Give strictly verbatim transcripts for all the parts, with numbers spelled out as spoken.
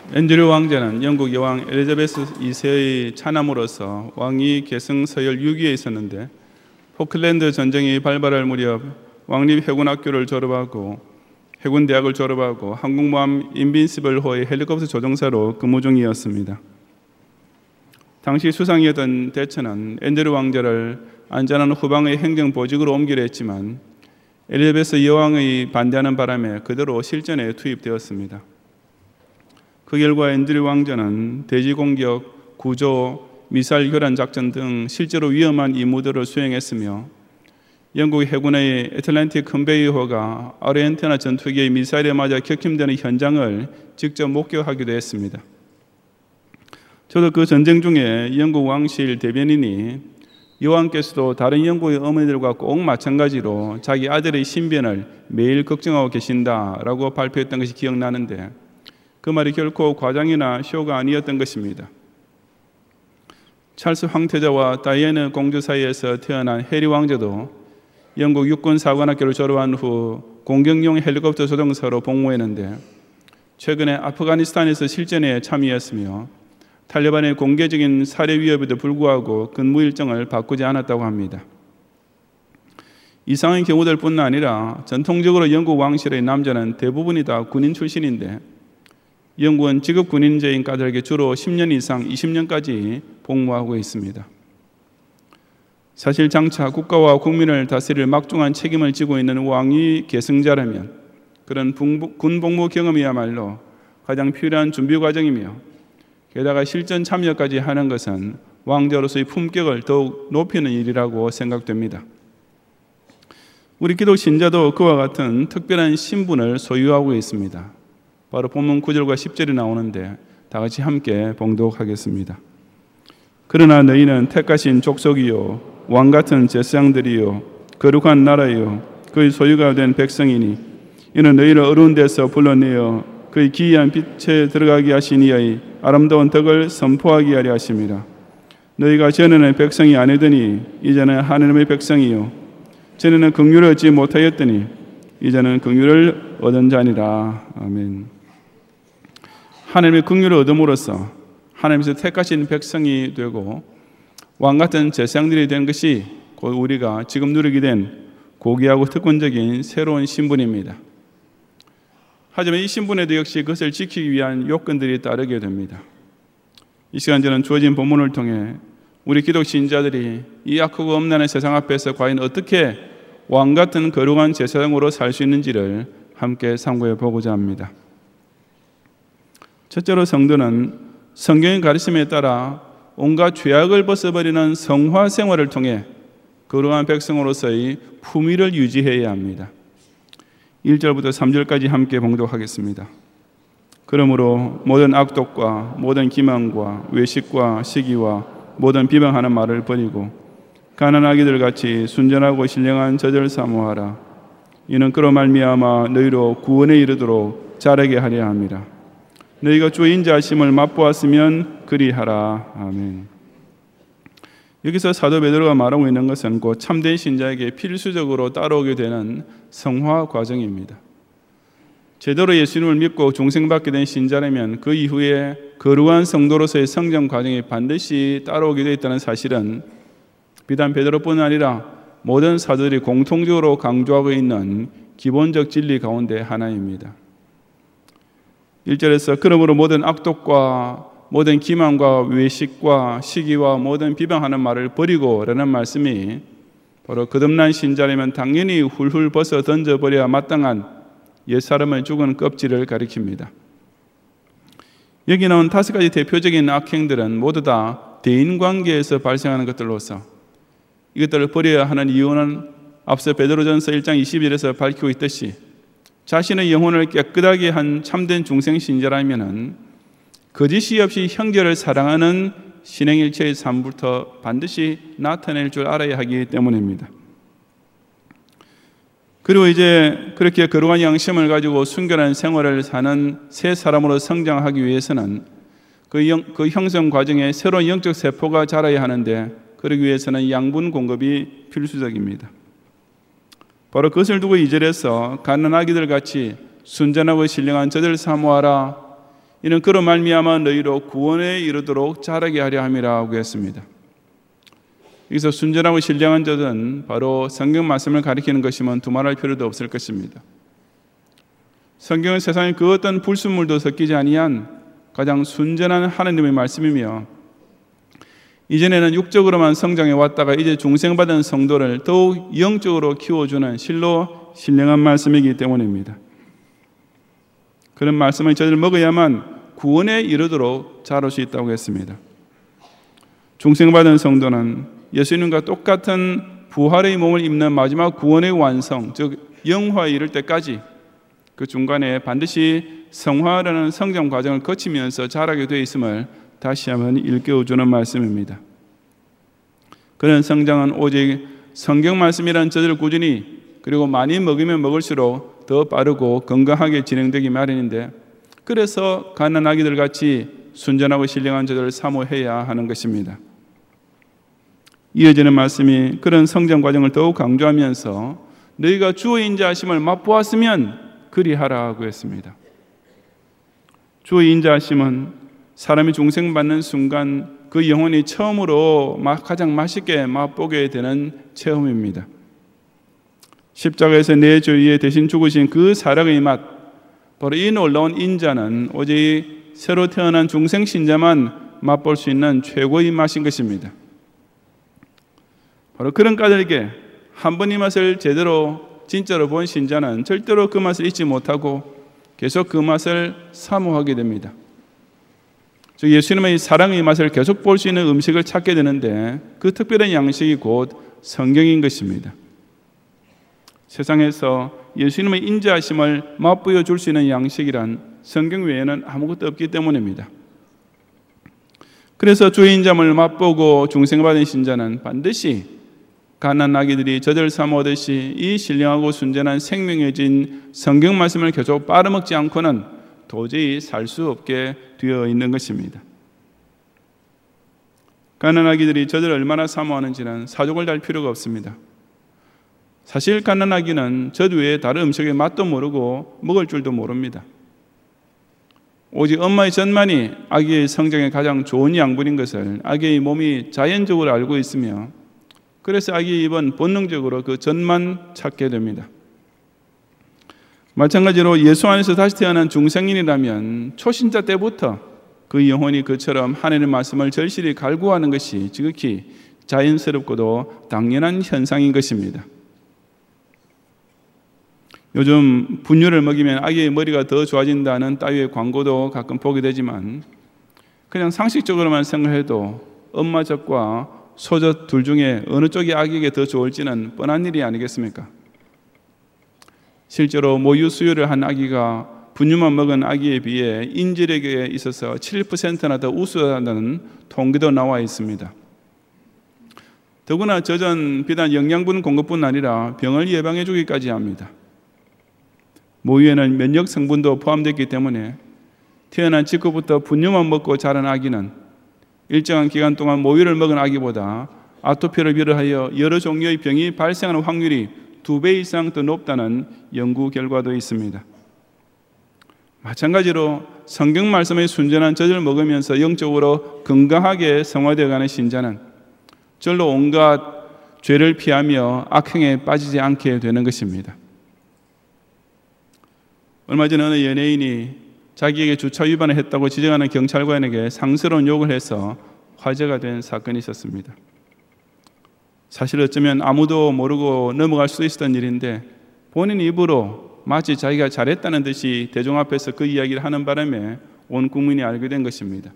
앤드류 왕자는 영국 여왕 엘리자베스 이 세의 차남으로서 왕위 계승 서열 육 위에 있었는데 포클랜드 전쟁이 발발할 무렵 왕립 해군학교를 졸업하고 해군대학을 졸업하고 항공모함 인빈시블호의 헬리콥터 조종사로 근무 중이었습니다. 당시 수상이었던 대처는 앤드류 왕자를 안전한 후방의 행정보직으로 옮기려 했지만 엘리자베스 여왕의 반대하는 바람에 그대로 실전에 투입되었습니다. 그 결과 앤드류 왕자는 대지 공격, 구조, 미사일 교란 작전 등 실제로 위험한 임무들을 수행했으며 영국 해군의 애틀랜틱 컨베이어호가 아르헨티나 전투기의 미사일에 맞아 격침되는 현장을 직접 목격하기도 했습니다. 저도 그 전쟁 중에 영국 왕실 대변인이 여왕께서도 다른 영국의 어머니들과 꼭 마찬가지로 자기 아들의 신변을 매일 걱정하고 계신다라고 발표했던 것이 기억나는데 그 말이 결코 과장이나 쇼가 아니었던 것입니다. 찰스 황태자와 다이애나 공주 사이에서 태어난 해리 왕자도 영국 육군사관학교를 졸업한 후 공격용 헬리콥터 조종사로 복무했는데 최근에 아프가니스탄에서 실전에 참여했으며 탈레반의 공개적인 살해 위협에도 불구하고 근무 일정을 바꾸지 않았다고 합니다. 이상한 경우들 뿐만 아니라 전통적으로 영국 왕실의 남자는 대부분이 다 군인 출신인데 영국은 직업 군인제인 까닭에 주로 십 년 이상 이십 년까지 복무하고 있습니다. 사실 장차 국가와 국민을 다스릴 막중한 책임을 지고 있는 왕위 계승자라면 그런 군 복무 경험이야말로 가장 필요한 준비 과정이며 게다가 실전 참여까지 하는 것은 왕자로서의 품격을 더욱 높이는 일이라고 생각됩니다. 우리 기독 신자도 그와 같은 특별한 신분을 소유하고 있습니다. 바로 본문 구 절과 십 절이 나오는데 다 같이 함께 봉독하겠습니다. 그러나 너희는 택하신 족속이요 왕같은 제사장들이요 거룩한 나라요 그의 소유가 된 백성이니 이는 너희를 어두운 데서 불러내어 그의 기이한 빛에 들어가게 하신 이의 아름다운 덕을 선포하게 하려 하심이라. 너희가 전에는 백성이 아니더니 이제는 하나님의 백성이요 전에는 긍휼을 얻지 못하였더니 이제는 긍휼을 얻은 자니라. 아멘. 하나님의 긍휼을 얻음으로써 하나님께서 택하신 백성이 되고 왕같은 제사장들이 된 것이 곧 우리가 지금 누리게 된 고귀하고 특권적인 새로운 신분입니다. 하지만 이 신분에도 역시 그것을 지키기 위한 요건들이 따르게 됩니다. 이 시간 저는 주어진 본문을 통해 우리 기독 신자들이 이 악하고 엄난한 세상 앞에서 과연 어떻게 왕같은 거룩한 제사장으로 살 수 있는지를 함께 상고해 보고자 합니다. 첫째로 성도는 성경의 가르침에 따라 온갖 죄악을 벗어버리는 성화 생활을 통해 거룩한 백성으로서의 품위를 유지해야 합니다. 일 절부터 삼 절까지 함께 봉독하겠습니다. 그러므로 모든 악독과 모든 기만과 외식과 시기와 모든 비방하는 말을 버리고 가난아기들 같이 순전하고 신령한 젖을 사모하라. 이는 그로 말미암아 너희로 구원에 이르도록 자라게 하려 함이라. 너희가 주의 인자하심을 맛보았으면 그리하라. 아멘. 여기서 사도 베드로가 말하고 있는 것은 곧 참된 신자에게 필수적으로 따라오게 되는 성화 과정입니다. 제대로 예수님을 믿고 중생받게 된 신자라면 그 이후에 거룩한 성도로서의 성장 과정이 반드시 따라오게 되어 있다는 사실은 비단 베드로뿐 아니라 모든 사도들이 공통적으로 강조하고 있는 기본적 진리 가운데 하나입니다. 일 절에서 그러므로 모든 악독과 모든 기만과 외식과 시기와 모든 비방하는 말을 버리고 라는 말씀이 바로 거듭난 신자라면 당연히 훌훌 벗어 던져버려야 마땅한 옛사람의 죽은 껍질을 가리킵니다. 여기 나온 다섯 가지 대표적인 악행들은 모두 다 대인관계에서 발생하는 것들로서 이것들을 버려야 하는 이유는 앞서 베드로전서 일 장 이십 절에서 밝히고 있듯이 자신의 영혼을 깨끗하게 한 참된 중생 신자라면 거짓이 없이 형제를 사랑하는 신행일체의 삶부터 반드시 나타낼 줄 알아야 하기 때문입니다. 그리고 이제 그렇게 거룩한 양심을 가지고 순결한 생활을 사는 새 사람으로 성장하기 위해서는 그, 영, 그 형성 과정에 새로운 영적 세포가 자라야 하는데 그러기 위해서는 양분 공급이 필수적입니다. 바로 그것을 두고 이 절에서 가난아기들 같이 순전하고 신령한 젖을 사모하라. 이는 그로 말미암아 너희로 구원에 이르도록 자라게 하려 함이라고 했습니다. 여기서 순전하고 신령한 자들은 바로 성경 말씀을 가리키는 것이면 두말할 필요도 없을 것입니다. 성경은 세상에 그 어떤 불순물도 섞이지 아니한 가장 순전한 하나님의 말씀이며, 이전에는 육적으로만 성장해 왔다가 이제 중생받은 성도를 더욱 영적으로 키워주는 실로 신령한 말씀이기 때문입니다. 그런 말씀을 저들 먹어야만 구원에 이르도록 자랄 수 있다고 했습니다. 중생받은 성도는 예수님과 똑같은 부활의 몸을 입는 마지막 구원의 완성, 즉 영화에 이를 때까지 그 중간에 반드시 성화라는 성장 과정을 거치면서 자라게 되어 있음을 다시 한번 일깨워주는 말씀입니다. 그런 성장은 오직 성경 말씀이라는 저들을 꾸준히 그리고 많이 먹으면 먹을수록 더 빠르고 건강하게 진행되기 마련인데, 그래서 가난아기들 같이 순전하고 신령한 저들을 사모해야 하는 것입니다. 이어지는 말씀이 그런 성장 과정을 더욱 강조하면서 너희가 주의 인자하심을 맛보았으면 그리하라고 했습니다. 주의 인자하심은 사람이 중생받는 순간 그 영혼이 처음으로 가장 맛있게 맛보게 되는 체험입니다. 십자가에서 내 죄 위에 대신 죽으신 그 사랑의 맛, 바로 이 놀라운 인자는 오직 새로 태어난 중생 신자만 맛볼 수 있는 최고의 맛인 것입니다. 바로 그런 까닭에 한 번 이 맛을 제대로 진짜로 본 신자는 절대로 그 맛을 잊지 못하고 계속 그 맛을 사모하게 됩니다. 즉 예수님의 사랑의 맛을 계속 볼 수 있는 음식을 찾게 되는데, 그 특별한 양식이 곧 성경인 것입니다. 세상에서 예수님의 인자하심을 맛보여 줄 수 있는 양식이란 성경 외에는 아무것도 없기 때문입니다. 그래서 주의 인자함을 맛보고 중생받은 신자는 반드시 가난아기들이 젖을 사모하듯이 이 신령하고 순전한 생명의 진 성경 말씀을 계속 빨아먹지 않고는 도저히 살 수 없게 되어 있는 것입니다. 가난아기들이 젖을 얼마나 사모하는지는 사족을 달 필요가 없습니다. 사실 가난아기는 젖 외에 다른 음식의 맛도 모르고 먹을 줄도 모릅니다. 오직 엄마의 젖만이 아기의 성장에 가장 좋은 양분인 것을 아기의 몸이 자연적으로 알고 있으며, 그래서 아기의 입은 본능적으로 그 젖만 찾게 됩니다. 마찬가지로 예수 안에서 다시 태어난 중생인이라면 초신자 때부터 그 영혼이 그처럼 하나님의 말씀을 절실히 갈구하는 것이 지극히 자연스럽고도 당연한 현상인 것입니다. 요즘 분유를 먹이면 아기의 머리가 더 좋아진다는 따위의 광고도 가끔 보게 되지만, 그냥 상식적으로만 생각해도 엄마 젖과 소젖 둘 중에 어느 쪽이 아기에게 더 좋을지는 뻔한 일이 아니겠습니까? 실제로 모유 수유를 한 아기가 분유만 먹은 아기에 비해 인질에게 있어서 칠 퍼센트나 더 우수하다는 통계도 나와 있습니다. 더구나 젖은 비단 영양분 공급뿐 아니라 병을 예방해 주기까지 합니다. 모유에는 면역 성분도 포함되어 있기 때문에 태어난 직후부터 분유만 먹고 자란 아기는 일정한 기간 동안 모유를 먹은 아기보다 아토피를 비롯하여 여러 종류의 병이 발생하는 확률이 두 배 이상 더 높다는 연구 결과도 있습니다. 마찬가지로 성경 말씀의 순전한 젖을 먹으면서 영적으로 건강하게 성화되어가는 신자는 절로 온갖 죄를 피하며 악행에 빠지지 않게 되는 것입니다. 얼마 전에 어느 연예인이 자기에게 주차 위반을 했다고 지적하는 경찰관에게 상스러운 욕을 해서 화제가 된 사건이 있었습니다. 사실 어쩌면 아무도 모르고 넘어갈 수도 있었던 일인데, 본인 입으로 마치 자기가 잘했다는 듯이 대중 앞에서 그 이야기를 하는 바람에 온 국민이 알게 된 것입니다.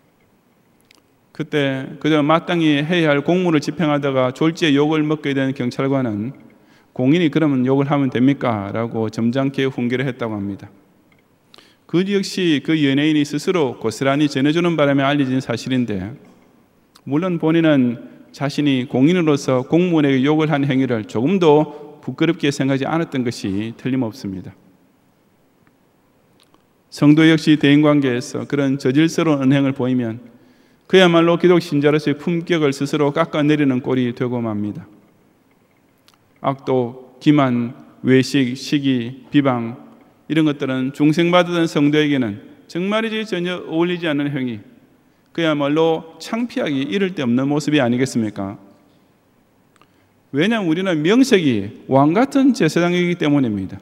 그때 그저 마땅히 해야 할 공무를 집행하다가 졸지에 욕을 먹게 된 경찰관은 공인이 그러면 욕을 하면 됩니까? 라고 점잖게 훈계를 했다고 합니다. 그 역시 그 연예인이 스스로 고스란히 전해주는 바람에 알려진 사실인데, 물론 본인은 자신이 공인으로서 공무원에게 욕을 한 행위를 조금도 부끄럽게 생각하지 않았던 것이 틀림없습니다. 성도 역시 대인관계에서 그런 저질스러운 언행을 보이면 그야말로 기독 신자로서의 품격을 스스로 깎아내리는 꼴이 되고 맙니다. 악독, 기만, 외식, 시기, 비방, 이런 것들은 중생받은 성도에게는 정말이지 전혀 어울리지 않는 행위, 그야말로 창피하기 이를 데 없는 모습이 아니겠습니까? 왜냐하면 우리는 명색이 왕같은 제사장이기 때문입니다.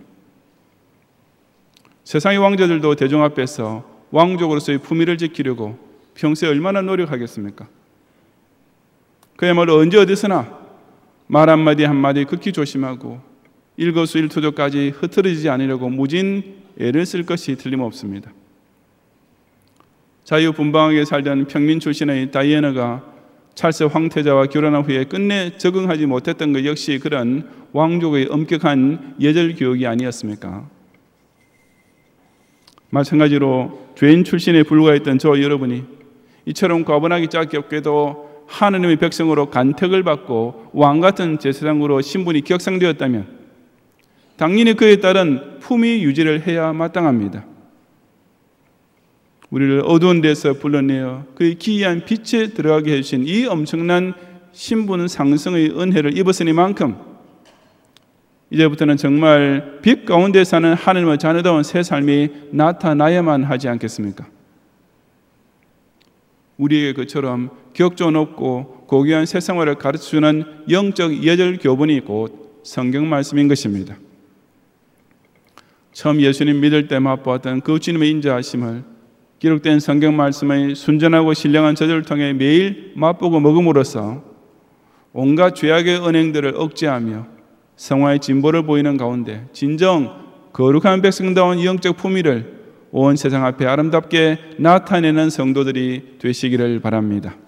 세상의 왕자들도 대중 앞에서 왕족으로서의 품위를 지키려고 평소에 얼마나 노력하겠습니까? 그야말로 언제 어디서나 말 한마디 한마디 극히 조심하고 일거수일투족까지 흐트러지지 않으려고 무진 애를 쓸 것이 틀림없습니다. 자유분방하게 살던 평민 출신의 다이애나가 찰스 황태자와 결혼한 후에 끝내 적응하지 못했던 것 역시 그런 왕족의 엄격한 예절 교육이 아니었습니까? 마찬가지로 죄인 출신에 불과했던 저 여러분이 이처럼 과분하기 짝이 없게도 하느님의 백성으로 간택을 받고 왕같은 제사장으로 신분이 격상되었다면 당연히 그에 따른 품위 유지를 해야 마땅합니다. 우리를 어두운 데서 불러내어 그의 기이한 빛에 들어가게 해주신 이 엄청난 신분 상승의 은혜를 입었으니만큼 이제부터는 정말 빛 가운데 사는 하느님의 자녀다운 새 삶이 나타나야만 하지 않겠습니까? 우리에게 그처럼 격조 높고 고귀한 새 생활을 가르쳐주는 영적 예절 교본이 곧 성경 말씀인 것입니다. 처음 예수님 믿을 때 맛보았던 그 주님의 인자하심을 기록된 성경 말씀의 순전하고 신령한 저절을 통해 매일 맛보고 먹음으로써 온갖 죄악의 언행들을 억제하며 성화의 진보를 보이는 가운데 진정 거룩한 백성다운 영적 품위를 온 세상 앞에 아름답게 나타내는 성도들이 되시기를 바랍니다.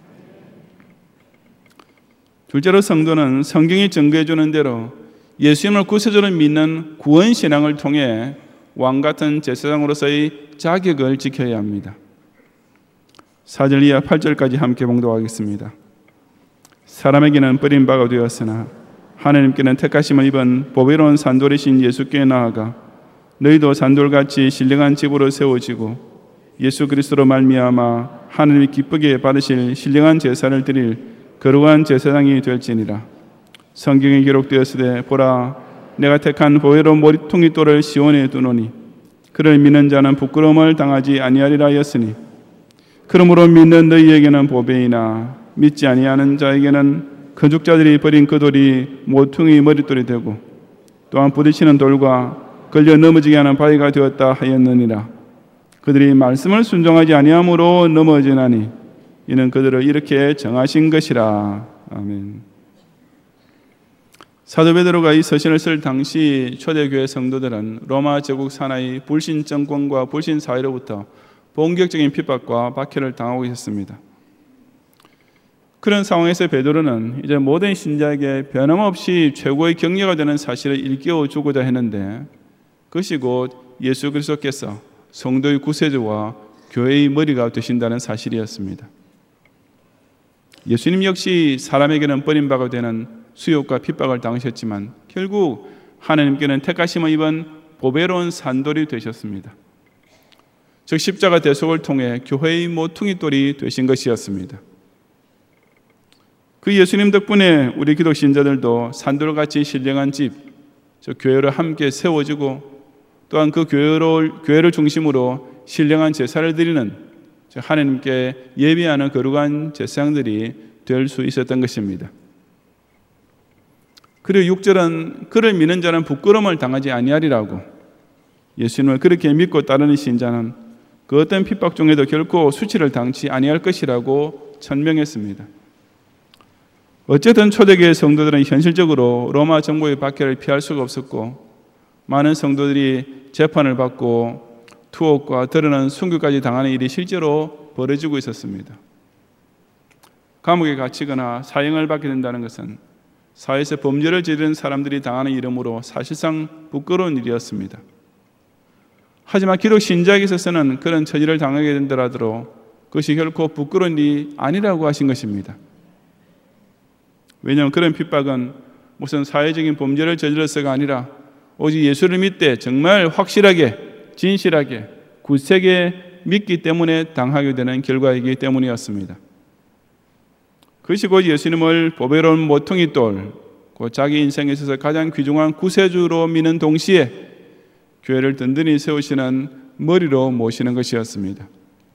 둘째로 성도는 성경이 증거해 주는 대로 예수님을 구세주로 믿는 구원신앙을 통해 왕같은 제사장으로서의 자격을 지켜야 합니다. 사 절 이하 팔 절까지 함께 봉독하겠습니다. 사람에게는 버림바가 되었으나 하나님께는 택하심을 입은 보배로운 산돌이신 예수께 나아가 너희도 산돌같이 신령한 집으로 세워지고 예수 그리스도로 말미암아 하나님이 기쁘게 받으실 신령한 제사를 드릴 거룩한 제사장이 될지니라. 성경에 기록되었으되 보라 내가 택한 보배로운 머리통이 돌을 시온에 두노니 그를 믿는 자는 부끄러움을 당하지 아니하리라 하였으니 그러므로 믿는 너희에게는 보배이나 믿지 아니하는 자에게는 건축자들이 버린 그 돌이 모퉁이 머릿돌이 되고 또한 부딪히는 돌과 걸려 넘어지게 하는 바위가 되었다 하였느니라. 그들이 말씀을 순종하지 아니함으로 넘어지나니 이는 그들을 이렇게 정하신 것이라. 아멘. 사도 베드로가 이 서신을 쓸 당시 초대교회 성도들은 로마 제국 산하의 불신 정권과 불신 사회로부터 본격적인 핍박과 박해를 당하고 있었습니다. 그런 상황에서 베드로는 이제 모든 신자에게 변함없이 최고의 격려가 되는 사실을 일깨워 주고자 했는데 그것이 곧 예수 그리스도께서 성도의 구세주와 교회의 머리가 되신다는 사실이었습니다. 예수님 역시 사람에게는 버림바가 되는 수욕과 핍박을 당하셨지만 결국 하나님께는 택하심을 입은 보배로운 산돌이 되셨습니다. 즉 십자가 대속을 통해 교회의 모퉁이 돌이 되신 것이었습니다. 그 예수님 덕분에 우리 기독 신자들도 산돌같이 신령한 집, 즉 교회로 함께 세워지고 또한 그 교회를, 교회를 중심으로 신령한 제사를 드리는 즉 하나님께 예비하는 거룩한 제사장들이 될 수 있었던 것입니다. 그리고 육 절은 그를 믿는 자는 부끄러움을 당하지 아니하리라고 예수님을 그렇게 믿고 따르는 신자는 그 어떤 핍박 중에도 결코 수치를 당치 아니할 것이라고 천명했습니다. 어쨌든 초대교회 성도들은 현실적으로 로마 정부의 박해를 피할 수가 없었고 많은 성도들이 재판을 받고 투옥과 드러난 순교까지 당하는 일이 실제로 벌어지고 있었습니다. 감옥에 갇히거나 사형을 받게 된다는 것은 사회에서 범죄를 저지른 사람들이 당하는 이름으로 사실상 부끄러운 일이었습니다. 하지만 기독 신자에게 있어서는 그런 처지를 당하게 된다라도 그것이 결코 부끄러운 일이 아니라고 하신 것입니다. 왜냐하면 그런 핍박은 무슨 사회적인 범죄를 저질러서가 아니라 오직 예수를 믿되 정말 확실하게 진실하게 굳세게 믿기 때문에 당하게 되는 결과이기 때문이었습니다. 그것이 곧 예수님을 보배로운 모퉁이 돌, 곧 자기 인생에 있어서 가장 귀중한 구세주로 믿는 동시에 교회를 든든히 세우시는 머리로 모시는 것이었습니다.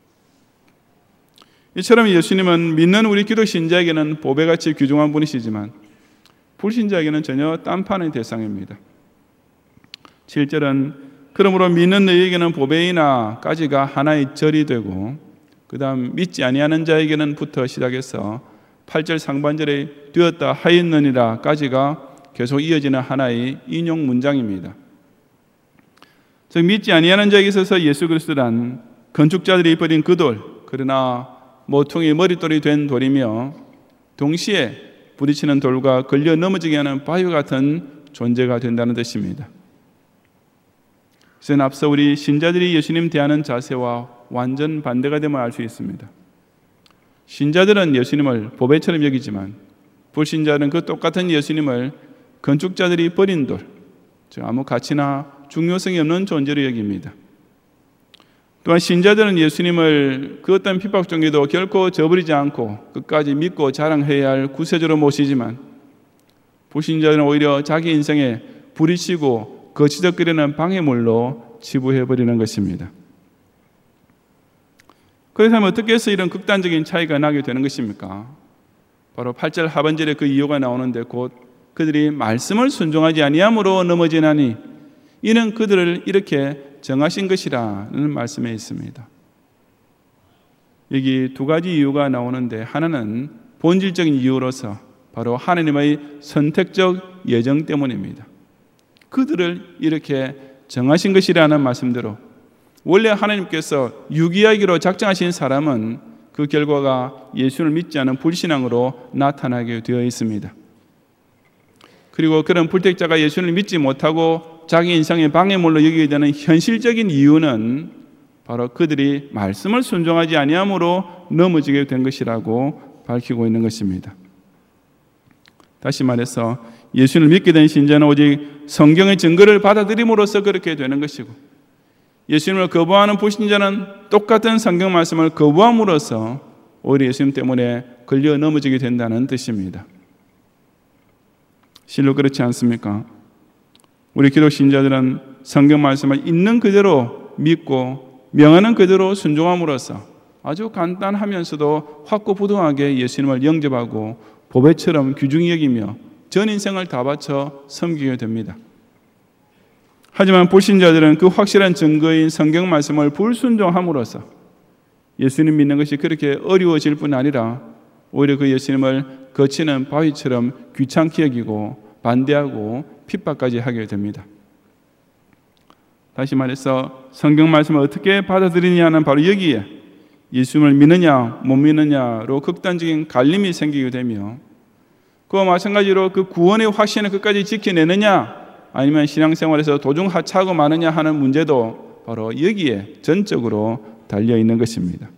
이처럼 예수님은 믿는 우리 기독 신자에게는 보배같이 귀중한 분이시지만 불신자에게는 전혀 딴판의 대상입니다. 칠 절은 그러므로 믿는 너희에게는 보배이나 가지가 하나의 절이 되고 그 다음 믿지 아니하는 자에게는 부터 시작해서 팔 절 상반절에 되었다 하였느니라 까지가 계속 이어지는 하나의 인용 문장입니다. 즉 믿지 아니하는 자에게 있어서 예수 그리스도란 건축자들이 버린 그 돌, 그러나 모퉁이 머릿돌이 된 돌이며 동시에 부딪히는 돌과 걸려 넘어지게 하는 바위와 같은 존재가 된다는 뜻입니다. 그래서 앞서 우리 신자들이 예수님 대하는 자세와 완전 반대가 됨을 알 수 있습니다. 신자들은 예수님을 보배처럼 여기지만 불신자들은 그 똑같은 예수님을 건축자들이 버린 돌, 즉 아무 가치나 중요성이 없는 존재로 여깁니다. 또한 신자들은 예수님을 그 어떤 핍박 중에도 결코 저버리지 않고 끝까지 믿고 자랑해야 할 구세주로 모시지만 불신자들은 오히려 자기 인생에 부딪히고 거치적거리는 방해물로 치부해버리는 것입니다. 그래서 어떻게 해서 이런 극단적인 차이가 나게 되는 것입니까? 바로 팔 절 하반절에 그 이유가 나오는데 곧 그들이 말씀을 순종하지 아니함으로 넘어지나니 이는 그들을 이렇게 정하신 것이라는 말씀에 있습니다. 여기 두 가지 이유가 나오는데 하나는 본질적인 이유로서 바로 하나님의 선택적 예정 때문입니다. 그들을 이렇게 정하신 것이라는 말씀대로 원래 하나님께서 유기하기로 작정하신 사람은 그 결과가 예수를 믿지 않은 불신앙으로 나타나게 되어 있습니다. 그리고 그런 불택자가 예수를 믿지 못하고 자기 인생의 방해물로 여기게 되는 현실적인 이유는 바로 그들이 말씀을 순종하지 아니함으로 넘어지게 된 것이라고 밝히고 있는 것입니다. 다시 말해서 예수를 믿게 된 신자는 오직 성경의 증거를 받아들임으로써 그렇게 되는 것이고 예수님을 거부하는 불신자는 똑같은 성경 말씀을 거부함으로써 오히려 예수님 때문에 걸려 넘어지게 된다는 뜻입니다. 실로 그렇지 않습니까? 우리 기독 신자들은 성경 말씀을 있는 그대로 믿고 명하는 그대로 순종함으로써 아주 간단하면서도 확고부동하게 예수님을 영접하고 보배처럼 귀중히 여기며 전 인생을 다 바쳐 섬기게 됩니다. 하지만 불신자들은 그 확실한 증거인 성경 말씀을 불순종함으로써 예수님 믿는 것이 그렇게 어려워질 뿐 아니라 오히려 그 예수님을 거치는 바위처럼 귀찮게 여기고 반대하고 핍박까지 하게 됩니다. 다시 말해서 성경 말씀을 어떻게 받아들이냐는 바로 여기에 예수님을 믿느냐 못 믿느냐로 극단적인 갈림이 생기게 되며 그와 마찬가지로 그 구원의 확신을 끝까지 지켜내느냐 아니면 신앙생활에서 도중 하차하고 마느냐 하는 문제도 바로 여기에 전적으로 달려있는 것입니다.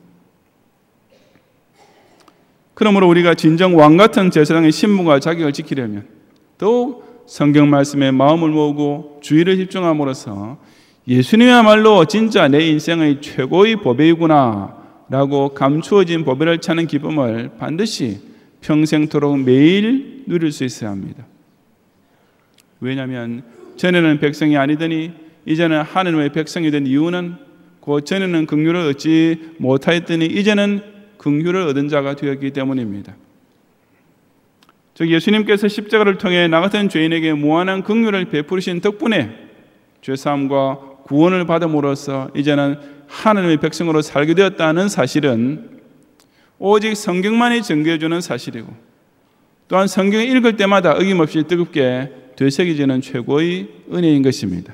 그러므로 우리가 진정 왕같은 제사장의 신분과 자격을 지키려면 더욱 성경 말씀에 마음을 모으고 주의를 집중함으로써 예수님이야말로 진짜 내 인생의 최고의 보배이구나 라고 감추어진 보배를 찾는 기쁨을 반드시 평생토록 매일 누릴 수 있어야 합니다. 왜냐하면 전에는 백성이 아니더니 이제는 하나님의 백성이 된 이유는 곧 전에는 긍휼을 얻지 못하였더니 이제는 긍휼을 얻은 자가 되었기 때문입니다. 즉 예수님께서 십자가를 통해 나 같은 죄인에게 무한한 긍휼을 베푸신 덕분에 죄사함과 구원을 받음으로써 이제는 하나님의 백성으로 살게 되었다는 사실은 오직 성경만이 증거해주는 사실이고 또한 성경을 읽을 때마다 어김없이 뜨겁게 되새겨지는 최고의 은혜인 것입니다.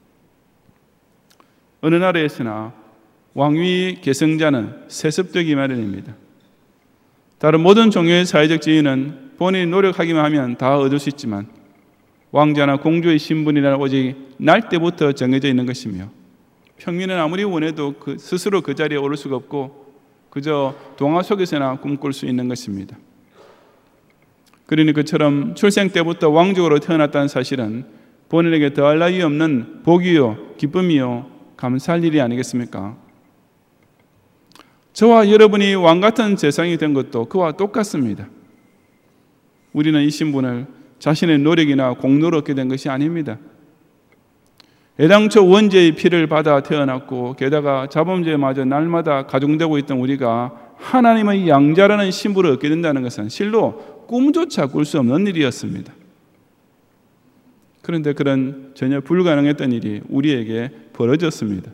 어느 나라에서나 왕위 계승자는 세습되기 마련입니다. 다른 모든 종류의 사회적 지위는 본인이 노력하기만 하면 다 얻을 수 있지만 왕자나 공주의 신분이란 오직 날 때부터 정해져 있는 것이며 평민은 아무리 원해도 그 스스로 그 자리에 오를 수가 없고 그저 동화 속에서나 꿈꿀 수 있는 것입니다. 그러니 그처럼 출생 때부터 왕족으로 태어났다는 사실은 본인에게 더할 나위 없는 복이요 기쁨이요 감사할 일이 아니겠습니까? 저와 여러분이 왕같은 세상이 된 것도 그와 똑같습니다. 우리는 이 신분을 자신의 노력이나 공로로 얻게 된 것이 아닙니다. 애당초 원죄의 피를 받아 태어났고 게다가 자범죄마저 날마다 가중되고 있던 우리가 하나님의 양자라는 신분을 얻게 된다는 것은 실로 꿈조차 꿀 수 없는 일이었습니다. 그런데 그런 전혀 불가능했던 일이 우리에게 벌어졌습니다.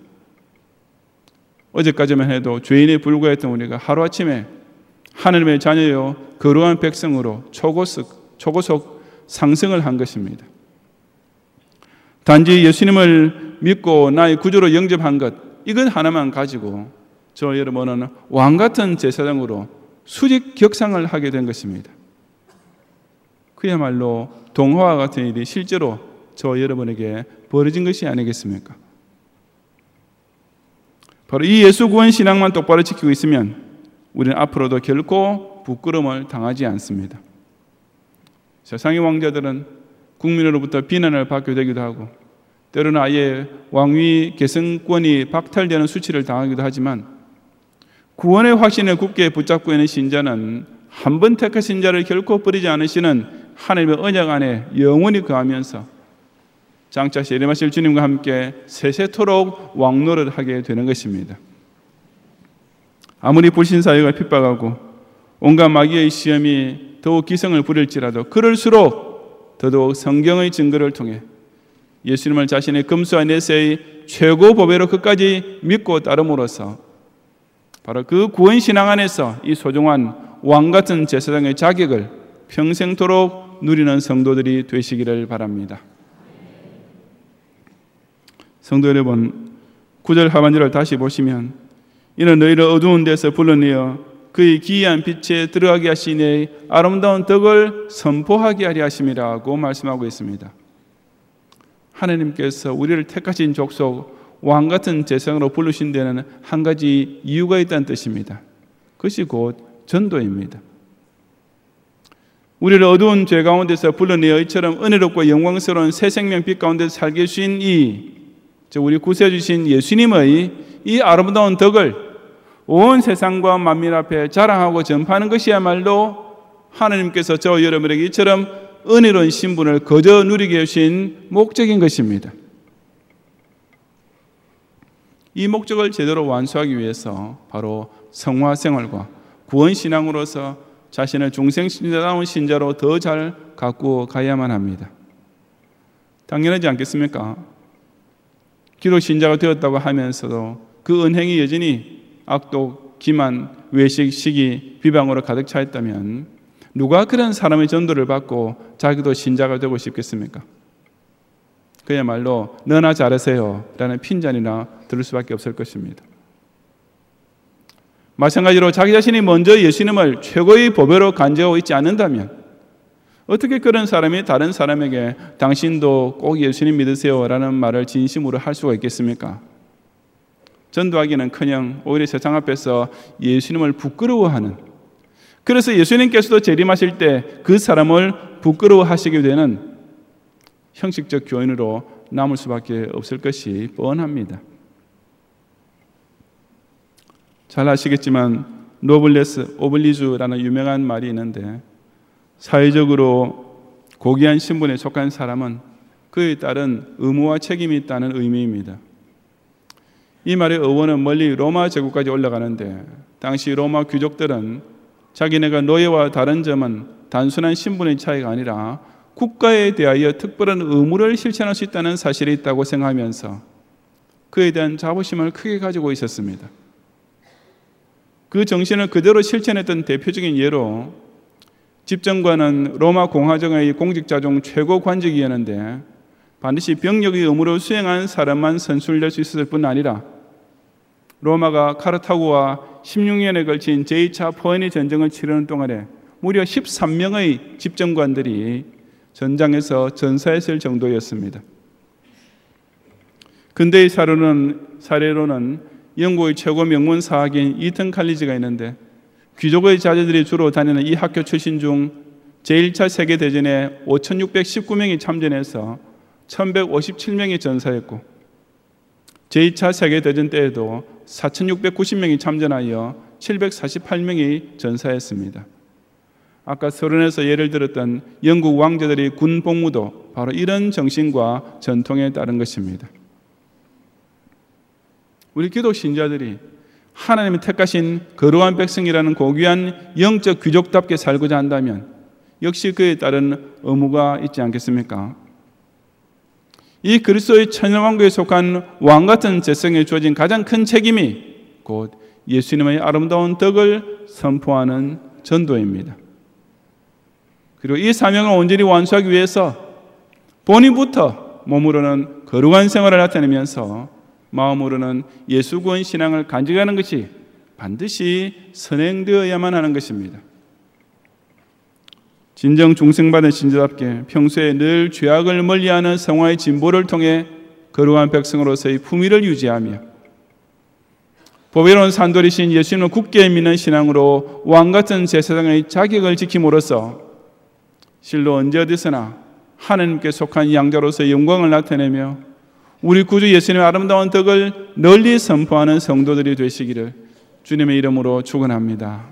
어제까지만 해도 죄인에 불과했던 우리가 하루아침에 하나님의 자녀요 거룩한 백성으로 초고속, 초고속 상승을 한 것입니다. 단지 예수님을 믿고 나의 구주로 영접한 것, 이것 하나만 가지고 저 여러분은 왕같은 제사장으로 수직 격상을 하게 된 것입니다. 그야말로 동화와 같은 일이 실제로 저 여러분에게 벌어진 것이 아니겠습니까? 바로 이 예수 구원 신앙만 똑바로 지키고 있으면 우리는 앞으로도 결코 부끄러움을 당하지 않습니다. 세상의 왕자들은 국민으로부터 비난을 받게 되기도 하고 때로는 아예 왕위 계승권이 박탈되는 수치를 당하기도 하지만 구원의 확신을 굳게 붙잡고 있는 신자는 한 번 택하신 자를 결코 버리지 않으시는 하나님의 언약 안에 영원히 거하면서 장차 세례마실 주님과 함께 세세토록 왕노릇을 하게 되는 것입니다. 아무리 불신사회가 핍박하고 온갖 마귀의 시험이 더욱 기승을 부릴지라도 그럴수록 더더욱 성경의 증거를 통해 예수님을 자신의 금수와 내세의 최고 보배로 끝까지 믿고 따름으로써 바로 그 구원 신앙 안에서 이 소중한 왕같은 제사장의 자격을 평생토록 누리는 성도들이 되시기를 바랍니다. 성도 여러분, 구 절 하반절을 다시 보시면 이는 너희를 어두운 데서 불러내어 그의 기이한 빛에 들어가게 하시니 아름다운 덕을 선포하게 하려 하심이라고 말씀하고 있습니다. 하나님께서 우리를 택하신 족속 왕같은 제사장으로 부르신 데는 한 가지 이유가 있다는 뜻입니다. 그것이 곧 전도입니다. 우리를 어두운 죄 가운데서 불러내어 이처럼 은혜롭고 영광스러운 새 생명 빛 가운데 살게 주신 이 우리 구세주신 예수님의 이 아름다운 덕을 온 세상과 만민 앞에 자랑하고 전파하는 것이야말로 하나님께서 저 여러분에게 이처럼 은혜로운 신분을 거저 누리게 하신 목적인 것입니다. 이 목적을 제대로 완수하기 위해서 바로 성화 생활과 구원 신앙으로서 자신을 중생신자다운 신자로 더 잘 가꾸어 가야만 합니다. 당연하지 않겠습니까? 기독 신자가 되었다고 하면서도 그 은행이 여전히 악독, 기만, 외식, 시기, 비방으로 가득 차 있다면 누가 그런 사람의 전도를 받고 자기도 신자가 되고 싶겠습니까? 그야말로 너나 잘하세요 라는 핀잔이나 들을 수밖에 없을 것입니다. 마찬가지로 자기 자신이 먼저 예수님을 최고의 보배로 간주하고 있지 않는다면 어떻게 그런 사람이 다른 사람에게 당신도 꼭 예수님 믿으세요 라는 말을 진심으로 할 수가 있겠습니까? 전도하기는커녕 오히려 세상 앞에서 예수님을 부끄러워하는, 그래서 예수님께서도 재림하실 때 그 사람을 부끄러워하시게 되는 형식적 교인으로 남을 수밖에 없을 것이 뻔합니다. 잘 아시겠지만 노블레스 오블리주라는 유명한 말이 있는데 사회적으로 고귀한 신분에 속한 사람은 그에 따른 의무와 책임이 있다는 의미입니다. 이 말의 어원은 멀리 로마 제국까지 올라가는데 당시 로마 귀족들은 자기네가 노예와 다른 점은 단순한 신분의 차이가 아니라 국가에 대하여 특별한 의무를 실천할 수 있다는 사실이 있다고 생각하면서 그에 대한 자부심을 크게 가지고 있었습니다. 그 정신을 그대로 실천했던 대표적인 예로 집정관은 로마 공화정의 공직자 중 최고 관직이었는데 반드시 병력의 의무를 수행한 사람만 선출될 수 있었을 뿐 아니라 로마가 카르타고와 십육 년에 걸친 제이 차 포에니 전쟁을 치르는 동안에 무려 십삼 명의 집정관들이 전장에서 전사했을 정도였습니다. 근대의 사례로는, 사례로는 영국의 최고 명문 사학인 이튼 칼리지가 있는데 귀족의 자제들이 주로 다니는 이 학교 출신 중 제일 차 세계대전에 오천육백십구 명이 참전해서 천백오십칠 명이 전사했고 제이 차 세계대전 때에도 사천육백구십 명이 참전하여 칠백사십팔 명이 전사했습니다. 아까 서론에서 예를 들었던 영국 왕자들의 군 복무도 바로 이런 정신과 전통에 따른 것입니다. 우리 기독 신자들이 하나님이 택하신 거룩한 백성이라는 고귀한 영적 귀족답게 살고자 한다면 역시 그에 따른 의무가 있지 않겠습니까? 이 그리스도의 천년왕국에 속한 왕같은 재성에 주어진 가장 큰 책임이 곧 예수님의 아름다운 덕을 선포하는 전도입니다. 그리고 이 사명을 온전히 완수하기 위해서 본인부터 몸으로는 거룩한 생활을 나타내면서 마음으로는 예수 구원 신앙을 간직하는 것이 반드시 선행되어야만 하는 것입니다. 진정 중생받은 신자답게 평소에 늘 죄악을 멀리하는 성화의 진보를 통해 거룩한 백성으로서의 품위를 유지하며 보배로운 산돌이신 예수님을 굳게 믿는 신앙으로 왕같은 제사장의 자격을 지킴으로써 실로 언제 어디서나 하나님께 속한 양자로서의 영광을 나타내며 우리 구주 예수님의 아름다운 덕을 널리 선포하는 성도들이 되시기를 주님의 이름으로 축원합니다.